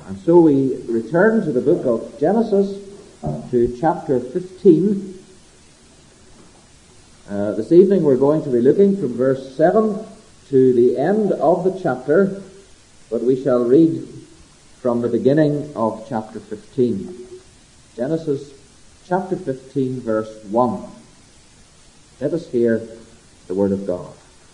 And so we return to the book of Genesis, to chapter 15. This evening we're going to be looking from verse 7 to the end of the chapter, but we shall read from the beginning of chapter 15. Genesis chapter 15, verse 1. Let us hear the word of God.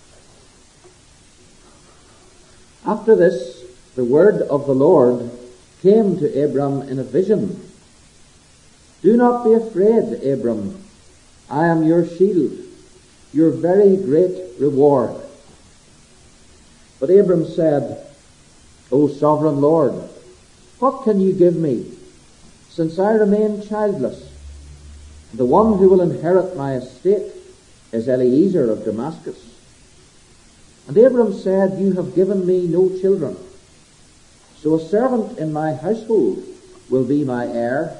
After this, the word of the Lord came to Abram in a vision. Do not be afraid, Abram. I am your shield, your very great reward. But Abram said, O sovereign Lord, what can you give me, since I remain childless? The one who will inherit my estate is Eliezer of Damascus. And Abram said, You have given me no children, so a servant in my household will be my heir.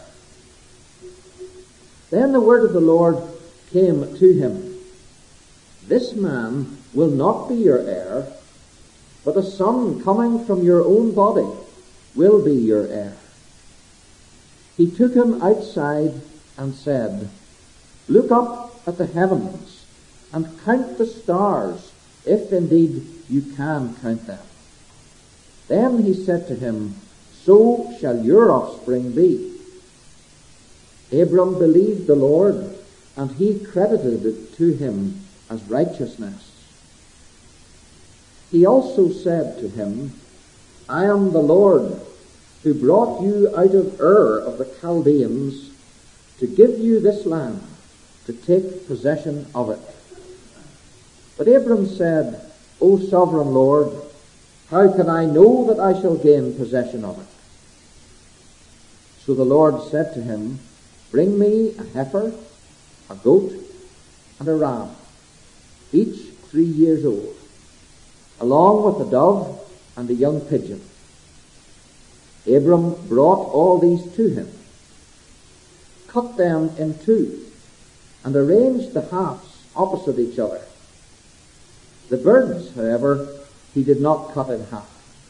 Then the word of the Lord came to him. This man will not be your heir, but a son coming from your own body will be your heir. He took him outside and said, Look up at the heavens and count the stars, if indeed you can count them. Then he said to him, So shall your offspring be. Abram believed the Lord, and he credited it to him as righteousness. He also said to him, I am the Lord who brought you out of Ur of the Chaldeans to give you this land, to take possession of it. But Abram said, O sovereign Lord, how can I know that I shall gain possession of it? So the Lord said to him, Bring me a heifer, a goat, and a ram, each 3 years old, along with a dove and a young pigeon. Abram brought all these to him, cut them in two, and arranged the halves opposite each other. The birds, however, he did not cut in half.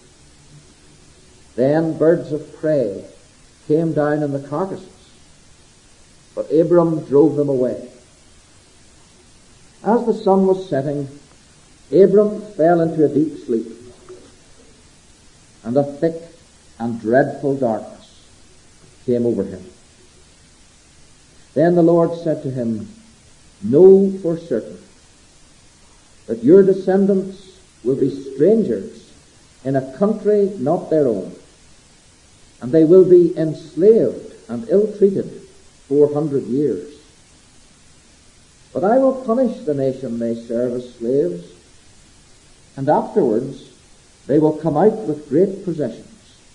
Then birds of prey came down in the carcasses, but Abram drove them away. As the sun was setting, Abram fell into a deep sleep, and a thick and dreadful darkness came over him. Then the Lord said to him, Know for certain that your descendants will be strangers in a country not their own, and they will be enslaved and ill-treated 400 years. But I will punish the nation they serve as slaves, and afterwards they will come out with great possessions.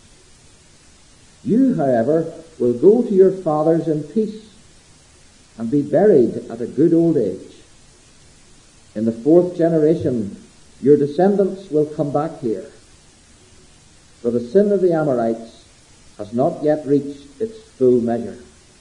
You, however, will go to your fathers in peace and be buried at a good old age. In the 4th generation, your descendants will come back here, for the sin of the Amorites has not yet reached its full measure.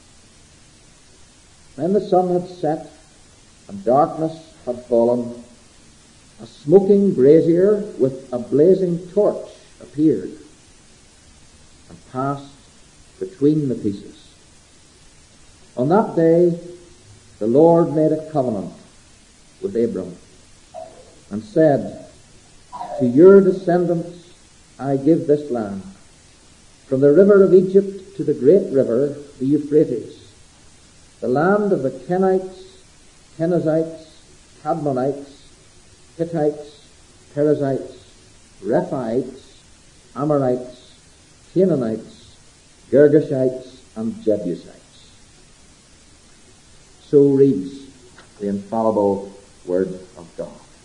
When the sun had set and darkness had fallen, a smoking brazier with a blazing torch appeared and passed between the pieces. On that day, the Lord made a covenant with Abram and said, To your descendants I give this land, from the river of Egypt to the great river, the Euphrates, the land of the Kenites, Kenizzites, Kadmonites, Hittites, Perizzites, Rephaites, Amorites, Canaanites, Girgashites, and Jebusites. So reads the infallible Word of God.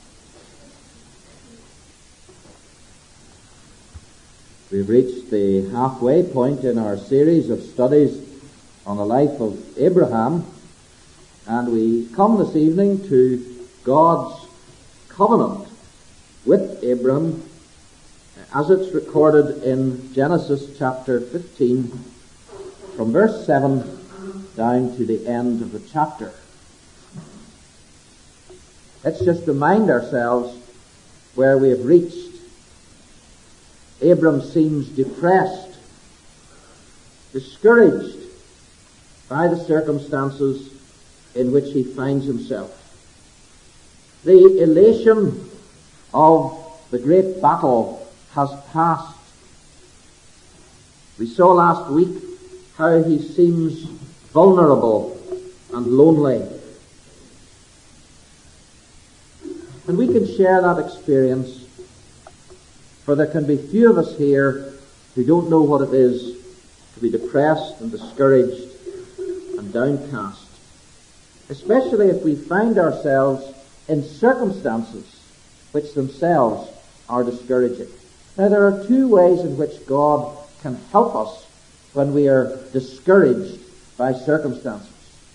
We've reached the halfway point in our series of studies on the life of Abraham, and we come this evening to God's covenant with Abram as it's recorded in Genesis chapter 15 from verse 7 down to the end of the chapter. Let's just remind ourselves where we have reached. Abram seems depressed discouraged by the circumstances in which he finds himself. The elation of the great battle has passed. We saw last week how he seems vulnerable and lonely. And we can share that experience, for there can be few of us here who don't know what it is to be depressed and discouraged and downcast, especially if we find ourselves in circumstances which themselves are discouraging. Now, there are two ways in which God can help us when we are discouraged by circumstances.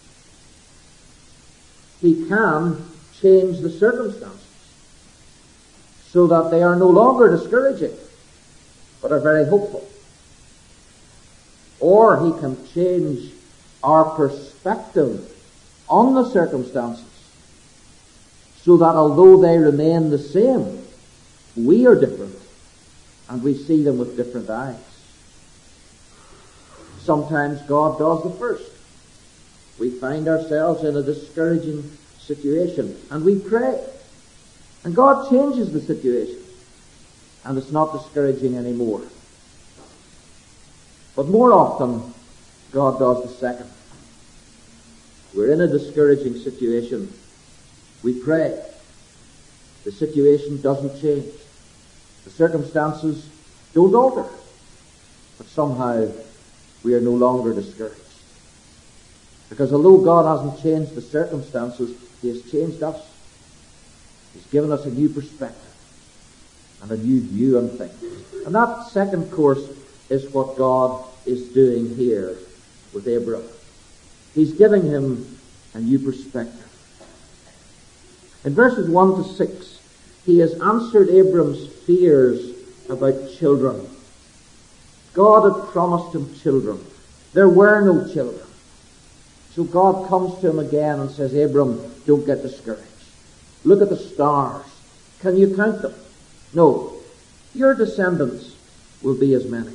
He can change the circumstances so that they are no longer discouraging, but are very hopeful. Or he can change our perspective on the circumstances so that although they remain the same, we are different and we see them with different eyes. Sometimes God does the first. We find ourselves in a discouraging situation and we pray, and God changes the situation, and it's not discouraging anymore. But more often, God does the second. We're in a discouraging situation. We pray. The situation doesn't change. The circumstances don't alter. But somehow, we are no longer discouraged. Because although God hasn't changed the circumstances, he has changed us. He's given us a new perspective and a new view on things. And that second course is what God is doing here with Abram. He's giving him a new perspective. In verses 1 to 6, he has answered Abram's fears about children. God had promised him children. There were no children. So God comes to him again and says, Abram, don't get discouraged. Look at the stars. Can you count them? No. Your descendants will be as many.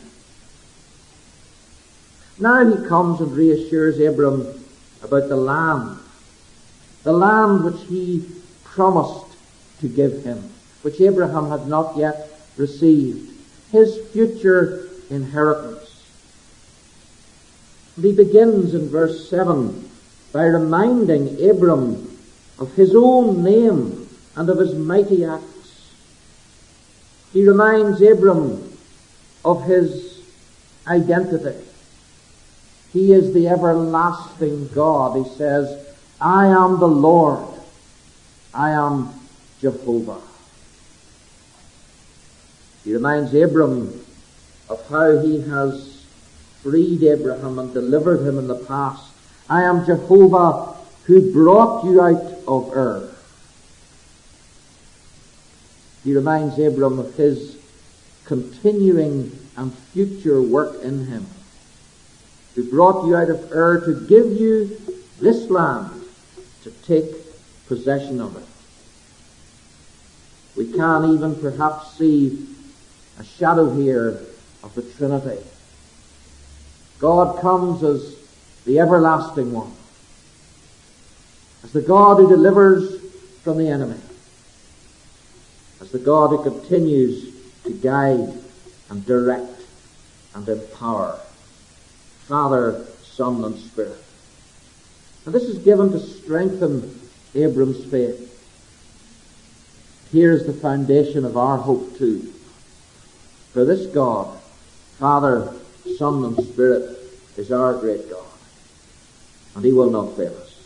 Now he comes and reassures Abram about the land which he promised to give him, which Abraham had not yet received, his future inheritance. And he begins in verse 7 by reminding Abram of his own name and of his mighty acts. He reminds Abram of his identity. He is the everlasting God. He says, I am the Lord. I am Jehovah. He reminds Abram of how he has freed Abraham and delivered him in the past. I am Jehovah who brought you out of Ur. He reminds Abram of his continuing and future work in him, who brought you out of Ur to give you this land, to take possession of it. We can even perhaps see a shadow here of the Trinity. God comes as the everlasting one, as the God who delivers from the enemy, as the God who continues to guide and direct and empower, Father, Son, and Spirit. And this is given to strengthen Abram's faith. Here is the foundation of our hope too. For this God, Father, Son, and Spirit, is our great God, and he will not fail us.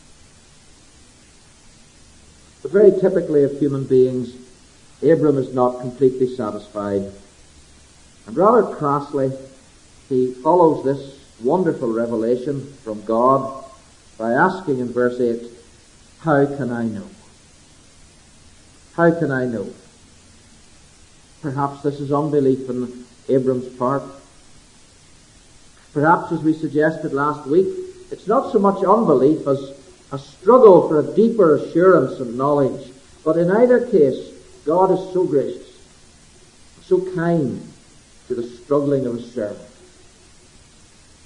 But very typically of human beings, Abram is not completely satisfied, and rather crassly, he follows this wonderful revelation from God by asking in verse 8, how can I know? How can I know? Perhaps this is unbelief on Abram's part. Perhaps, as we suggested last week, it's not so much unbelief as a struggle for a deeper assurance and knowledge. But in either case, God is so gracious, so kind to the struggling of his servant.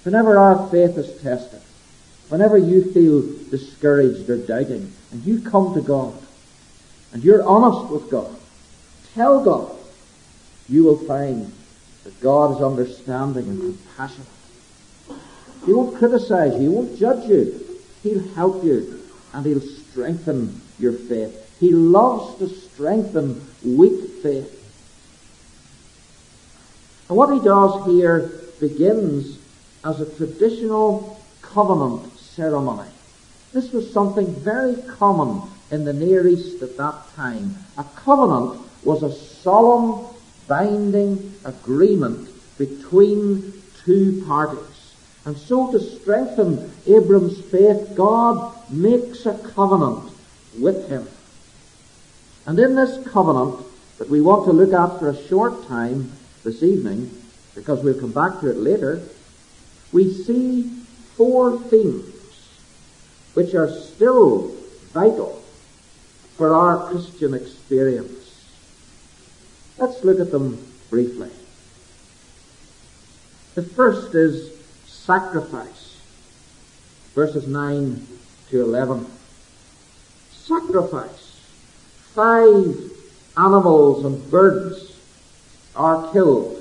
Whenever our faith is tested, whenever you feel discouraged or doubting, and you come to God, and you're honest with God, tell God, you will find that God is understanding and compassionate. He won't criticize you, he won't judge you. He'll help you, and he'll strengthen your faith. He loves to strengthen weak faith. And what he does here begins as a traditional covenant ceremony. This was something very common in the Near East at that time. A covenant was a solemn, binding agreement between two parties. And so to strengthen Abram's faith, God makes a covenant with him. And in this covenant that we want to look at for a short time this evening, because we'll come back to it later, we see four themes which are still vital for our Christian experience. Let's look at them briefly. The first is sacrifice, verses 9 to 11. Sacrifice. 5 animals and birds are killed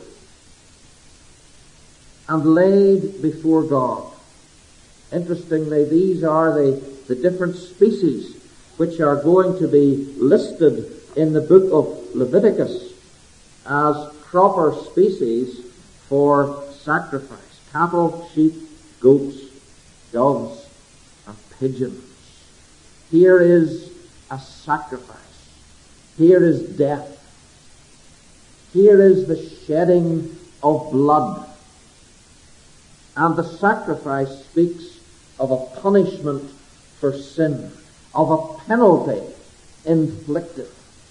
and laid before God. Interestingly, these are the different species which are going to be listed in the book of Leviticus as proper species for sacrifice. Cattle, sheep, goats, doves, and pigeons. Here is a sacrifice. Here is death. Here is the shedding of blood. And the sacrifice speaks of a punishment for sin, of a penalty inflicted.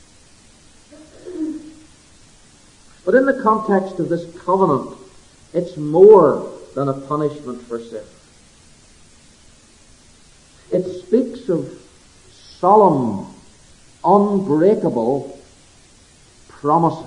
But in the context of this covenant, it's more than a punishment for sin. It speaks of solemn, unbreakable promises.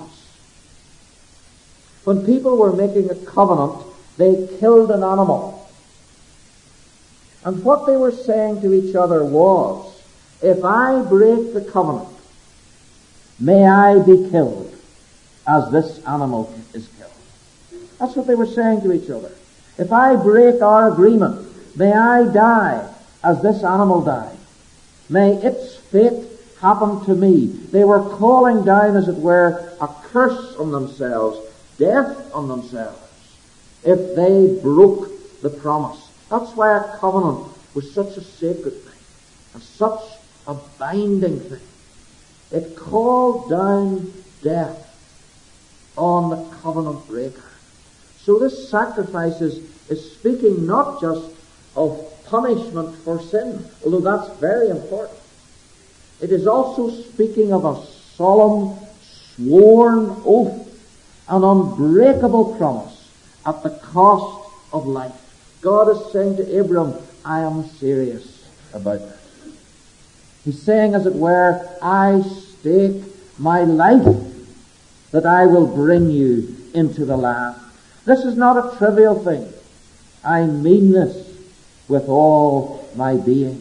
When people were making a covenant, they killed an animal. And what they were saying to each other was, if I break the covenant, may I be killed as this animal is killed. That's what they were saying to each other. If I break our agreement, may I die as this animal died. May its fate happen to me. They were calling down, as it were, a curse on themselves, death on themselves, if they broke the promise. That's why a covenant was such a sacred thing, and such a binding thing. It called down death on the covenant breaker. So this sacrifice is speaking not just of punishment for sin, although that's very important. It is also speaking of a solemn, sworn oath, an unbreakable promise at the cost of life. God is saying to Abram, I am serious about this. He's saying, as it were, I stake my life that I will bring you into the land. This is not a trivial thing. I mean this with all my being.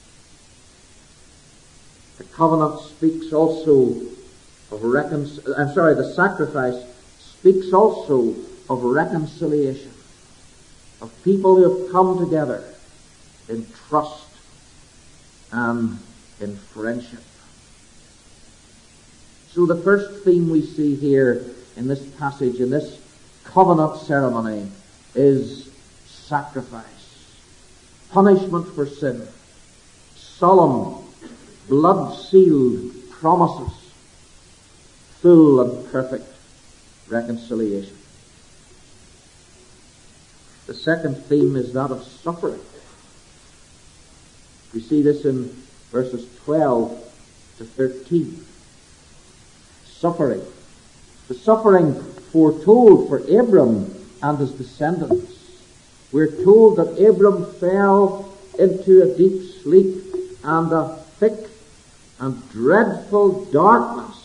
The covenant speaks also of the sacrifice speaks also of reconciliation, of people who have come together in trust and in friendship. So the first theme we see here in this passage, in this covenant ceremony, is sacrifice. Punishment for sin. Solemn, blood-sealed promises. Full and perfect reconciliation. The second theme is that of suffering. We see this in verses 12 to 13. Suffering. The suffering foretold for Abram and his descendants. We're told that Abram fell into a deep sleep, and a thick and dreadful darkness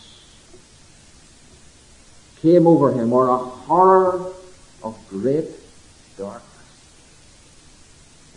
came over him, or a horror of great darkness.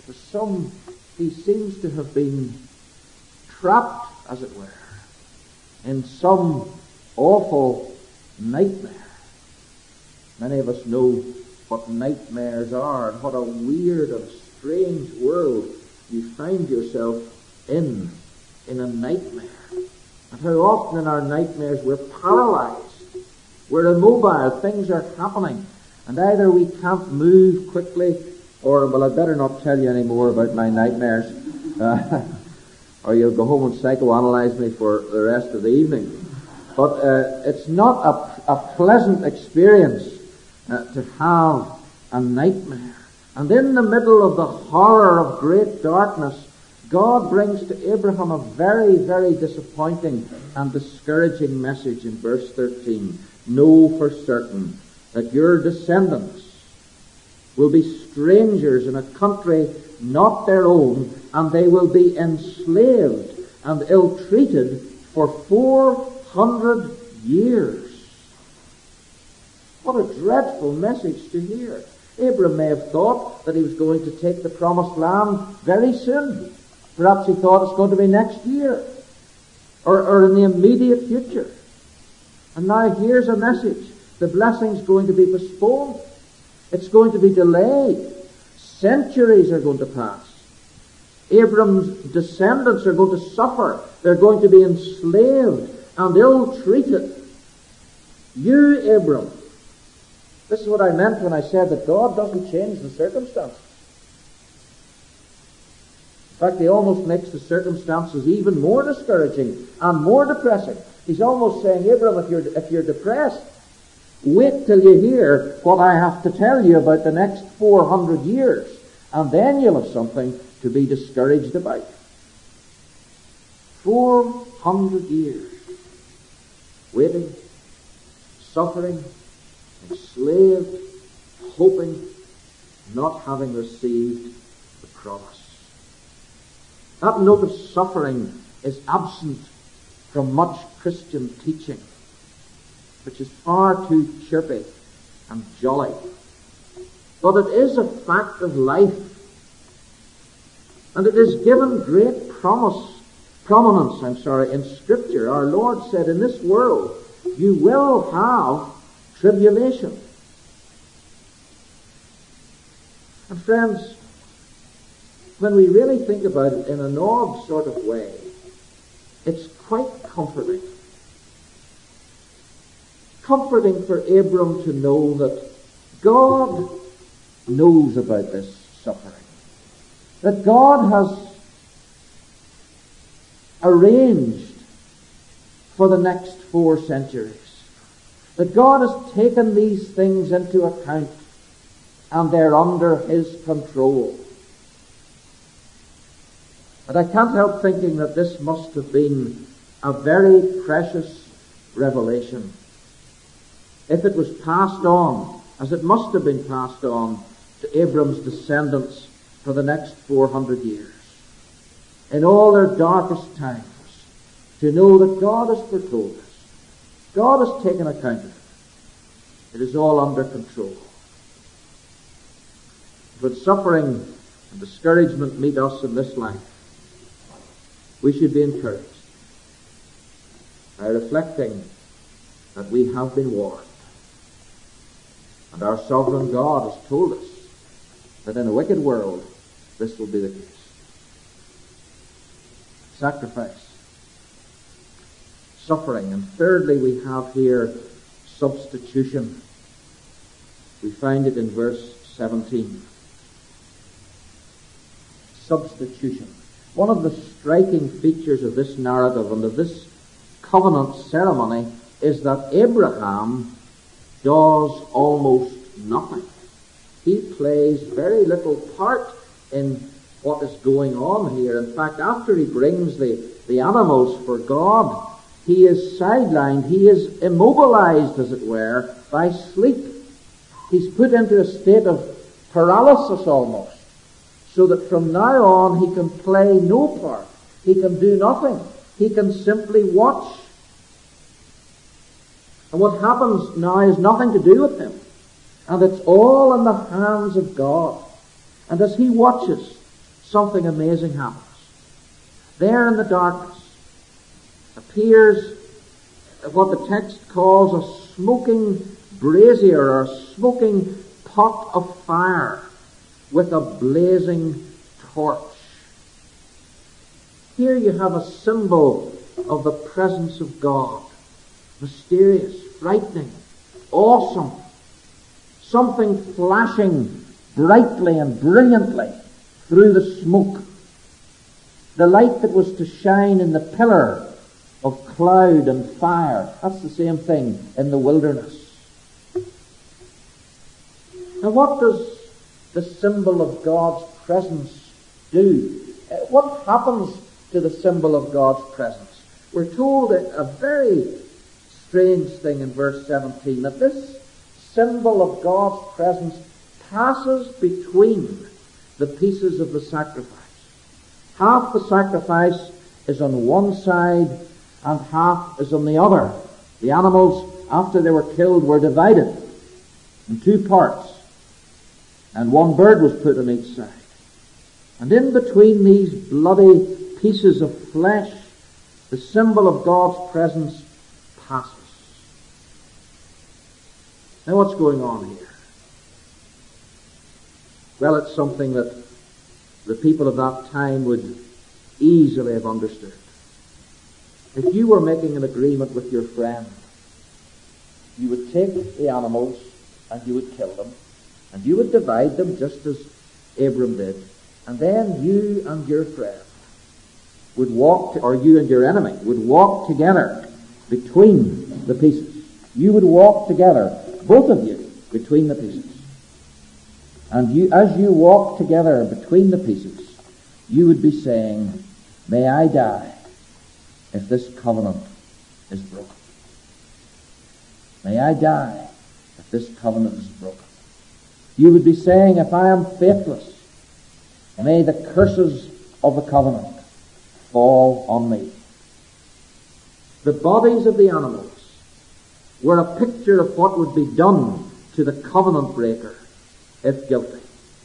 To some, he seems to have been trapped, as it were, in some awful nightmare. Many of us know what nightmares are and what a weird and strange world you find yourself in a nightmare. And how often in our nightmares we're paralyzed, we're immobile, things are happening, and either we can't move quickly, or, well, I'd better not tell you any more about my nightmares, or you'll go home and psychoanalyze me for the rest of the evening. But it's not a pleasant experience to have a nightmare. And in the middle of the horror of great darkness, God brings to Abraham a very, very disappointing and discouraging message in verse 13. Know for certain that your descendants will be strangers in a country not their own, and they will be enslaved and ill-treated for 400 years. What a dreadful message to hear. Abraham may have thought that he was going to take the promised land very soon. Perhaps he thought it's going to be next year, or in the immediate future. And now here's a message. The blessing's going to be postponed. It's going to be delayed. Centuries are going to pass. Abraham's descendants are going to suffer. They're going to be enslaved and ill-treated. You, Abram, this is what I meant when I said that God doesn't change the circumstances. In fact, he almost makes the circumstances even more discouraging and more depressing. He's almost saying, Abram, if you're depressed, wait till you hear what I have to tell you about the next 400 years, and then you'll have something to be discouraged about. 400 years. Waiting, suffering, enslaved, hoping, not having received the promise. That note of suffering is absent from much Christian teaching, which is far too chirpy and jolly. But it is a fact of life, and it is given great prominence in Scripture. Our Lord said, in this world you will have tribulation. And friends, when we really think about it in an odd sort of way, it's quite comforting. Comforting for Abram to know that God knows about this suffering. That God has arranged for the next 4 centuries. That God has taken these things into account, and they're under His control. But I can't help thinking that this must have been a very precious revelation. If it was passed on, as it must have been passed on to Abram's descendants for the next 400 years, in all their darkest times, to know that God has foretold us. God has taken account of it. It is all under control. When suffering and discouragement meet us in this life, we should be encouraged by reflecting that we have been warned. And our sovereign God has told us that in a wicked world, this will be the case. Sacrifice, suffering, and thirdly we have here substitution. We find it in verse 17. Substitution. One of the striking features of this narrative and of this covenant ceremony is that Abraham does almost nothing. He plays very little part in what is going on here. In fact, after he brings the animals for God, he is sidelined, he is immobilized, as it were, by sleep. He's put into a state of paralysis almost, so that from now on he can play no part. He can do nothing. He can simply watch. And what happens now has nothing to do with him. And it's all in the hands of God. And as he watches, something amazing happens. There in the darkness appears what the text calls a smoking brazier, or a smoking pot of fire with a blazing torch. Here you have a symbol of the presence of God. Mysterious, frightening, awesome. Something flashing brightly and brilliantly through the smoke. The light that was to shine in the pillar of cloud and fire, that's the same thing in the wilderness. Now what does the symbol of God's presence do? What happens to the symbol of God's presence? We're told a very strange thing in verse 17, that this symbol of God's presence passes between the pieces of the sacrifice. Half the sacrifice is on one side and half is on the other. The animals, after they were killed, were divided in two parts, and one bird was put on each side. And in between these bloody pieces of flesh, the symbol of God's presence passes. Now what's going on here? Well, it's something that the people of that time would easily have understood. If you were making an agreement with your friend, you would take the animals and you would kill them, and you would divide them just as Abram did, and then you and your friend would walk, or you and your enemy would walk together between the pieces. You would walk together, both of you, between the pieces. And you, as you walk together between the pieces, you would be saying, "May I die if this covenant is broken. May I die if this covenant is broken." You would be saying, "If I am faithless, may the curses of the covenant fall on me." The bodies of the animals were a picture of what would be done to the covenant breaker if guilty.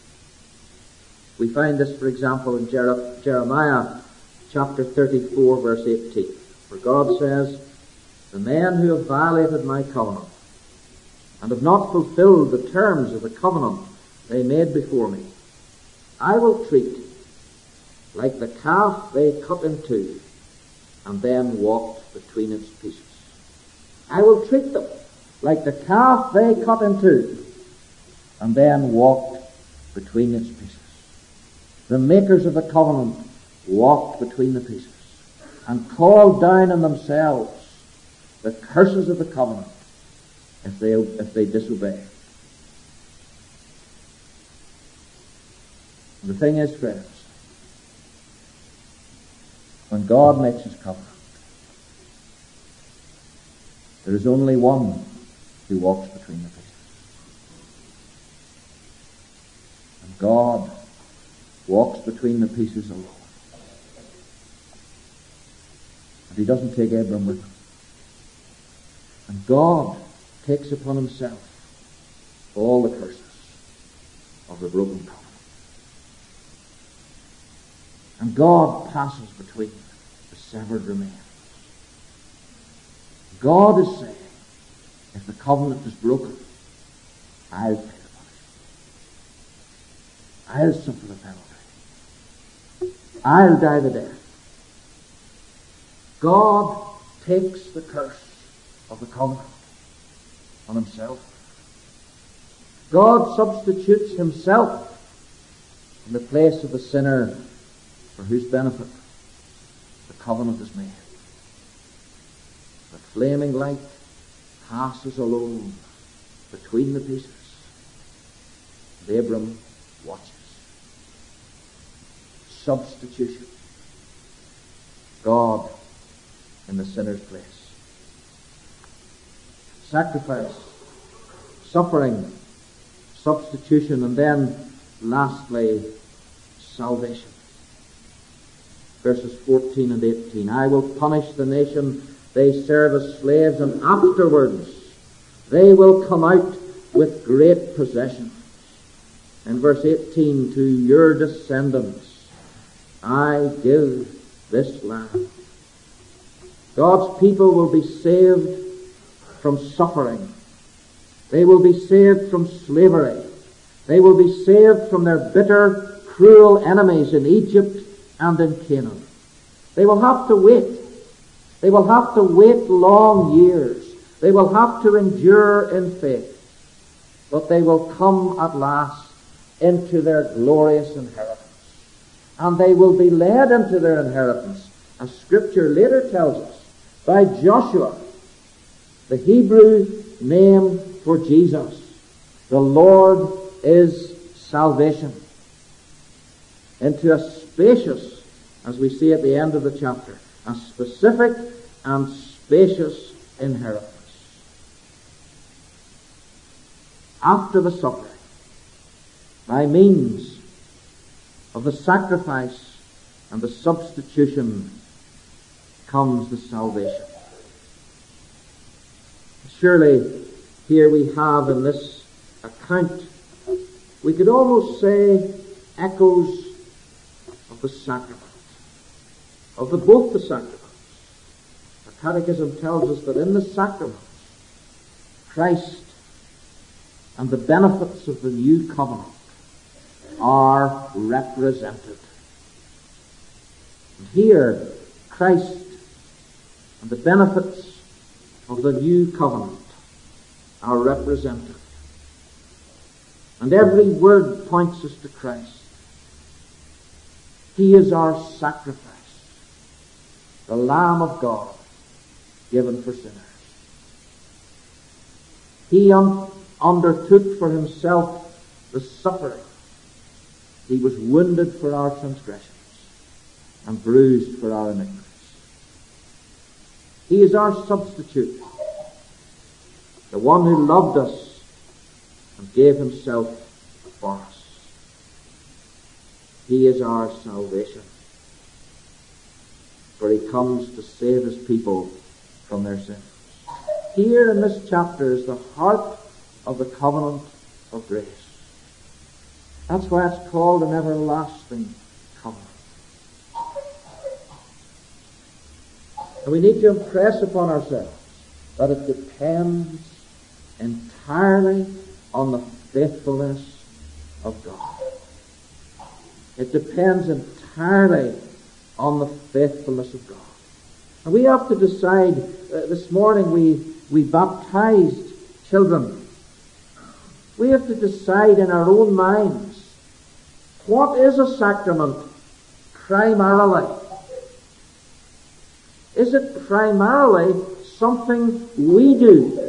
We find this, for example, in Jeremiah chapter 34, verse 18, where God says, "The men who have violated my covenant and have not fulfilled the terms of the covenant they made before me, I will treat like the calf they cut in two and then walked between its pieces." I will treat them like the calf they cut in two and then walked between its pieces. The makers of the covenant walked between the pieces and called down on themselves the curses of the covenant if they disobey. The thing is, friends, when God makes his covenant, there is only one who walks between the pieces. And God walks between the pieces alone. And he doesn't take Abram with him. And God takes upon himself all the curses of the broken covenant. And God passes between the severed remains. God is saying, if the covenant is broken, I'll pay the penalty. I'll suffer the penalty. I'll die the death. God takes the curse of the covenant on himself. God substitutes himself in the place of the sinner for whose benefit the covenant is made. The flaming light passes alone between the pieces. And Abram watches. Substitution. God in the sinner's place. Sacrifice, suffering, substitution, and then lastly, salvation. Verses 14 and 18. I will punish the nation they serve as slaves, and afterwards they will come out with great possessions. In verse 18, to your descendants I give this land. God's people will be saved from suffering. They will be saved from slavery. They will be saved from their bitter, cruel enemies in Egypt and in Canaan. They will have to wait. They will have to wait long years. They will have to endure in faith. But they will come at last into their glorious inheritance. And they will be led into their inheritance, as Scripture later tells us, by Joshua, the Hebrew name for Jesus. The Lord is salvation. Into a spacious, as we see at the end of the chapter, a specific and spacious inheritance. After the suffering, by means of the sacrifice and the substitution, comes the salvation. Surely, here we have in this account, we could almost say, echoes of the sacrament, of both the sacraments. The Catechism tells us that in the sacraments, Christ and the benefits of the new covenant are represented. And here, Christ and the benefits of the new covenant are represented. And every word points us to Christ. He is our sacrifice, the Lamb of God given for sinners. He undertook for himself the suffering. He was wounded for our transgressions and bruised for our iniquities. He is our substitute, the one who loved us and gave himself for us. He is our salvation, for he comes to save his people from their sins. Here in this chapter is the heart of the covenant of grace. That's why it's called an everlasting covenant. And we need to impress upon ourselves that it depends entirely on the faithfulness of God. It depends entirely on the faithfulness of God. And we have to decide, this morning we baptized children. We have to decide in our own minds, what is a sacrament primarily? Is it primarily something we do?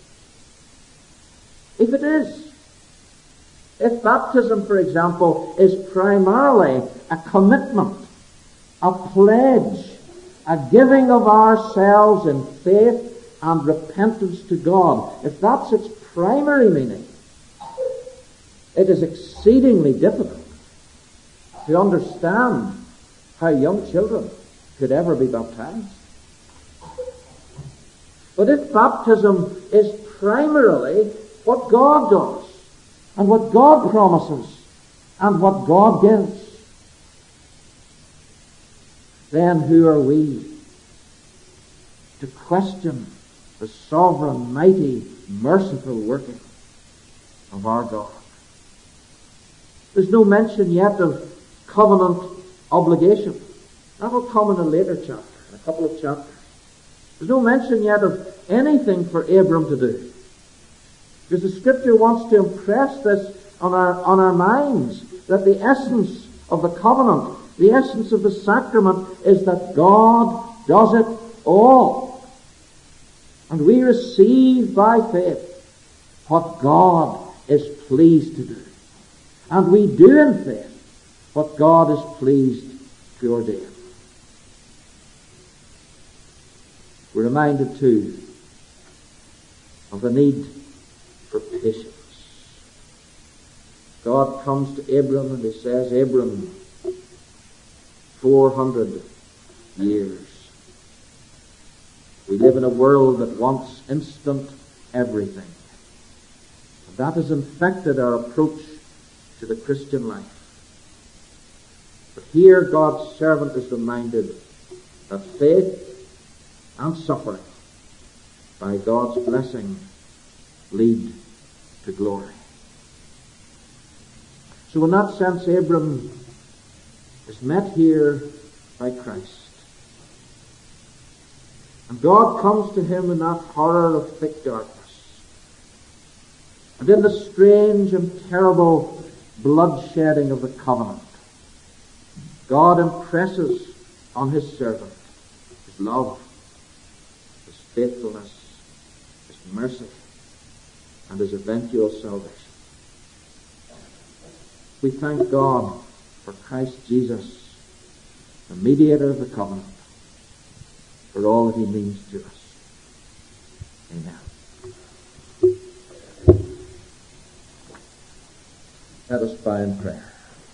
If it is, if baptism, for example, is primarily a commitment, a pledge, a giving of ourselves in faith and repentance to God, if that's its primary meaning, it is exceedingly difficult to understand how young children could ever be baptized. But if baptism is primarily what God does, and what God promises, and what God gives, then who are we to question the sovereign, mighty, merciful working of our God? There's no mention yet of covenant obligation. That will come in a later chapter, in a couple of chapters. There's no mention yet of anything for Abram to do. Because the Scripture wants to impress this on our minds, that the essence of the covenant, the essence of the sacrament, is that God does it all. And we receive by faith what God is pleased to do. And we do in faith what God is pleased to ordain. We're reminded too of the need for patience. God comes to Abram and he says, Abram, 400 years. We live in a world that wants instant everything. And that has infected our approach to the Christian life. But here God's servant is reminded that faith and suffering, by God's blessing, lead to glory. So in that sense, Abram is met here by Christ. And God comes to him in that horror of thick darkness. And in the strange and terrible bloodshedding of the covenant, God impresses on his servant his love, his faithfulness, his mercy, and his eventual salvation. We thank God for Christ Jesus, the mediator of the covenant, for all that he means to us. Amen. Let us bow in prayer.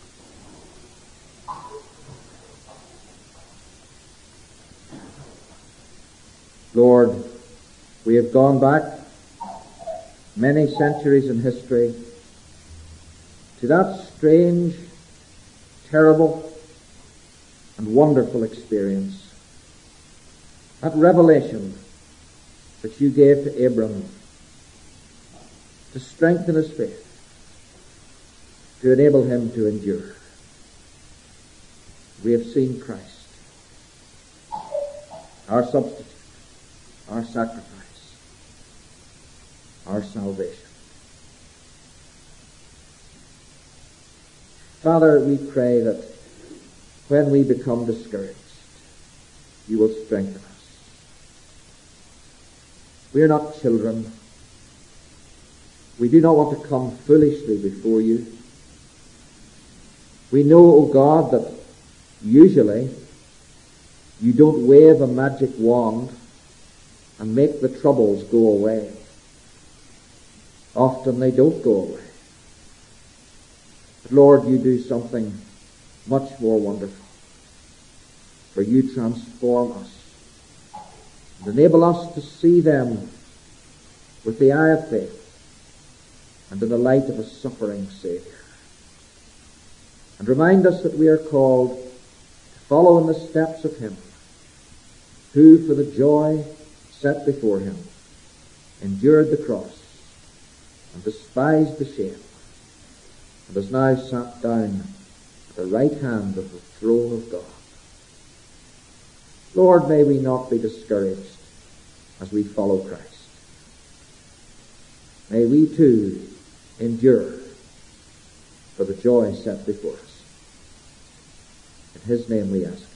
Lord, we have gone back many centuries in history to that strange, terrible, and wonderful experience, that revelation that you gave to Abram to strengthen his faith, to enable him to endure. We have seen Christ, our substitute, our sacrifice, our salvation. Father, we pray that when we become discouraged, you will strengthen us. We are not children. We do not want to come foolishly before you. We know, O God, that usually you don't wave a magic wand and make the troubles go away. Often they don't go away. But Lord, you do something much more wonderful. For you transform us and enable us to see them with the eye of faith and in the light of a suffering Saviour. And remind us that we are called to follow in the steps of him who, for the joy set before him, endured the cross and despised the shame, and has now sat down at the right hand of the throne of God. Lord, may we not be discouraged as we follow Christ. May we too endure for the joy set before us. In his name we ask.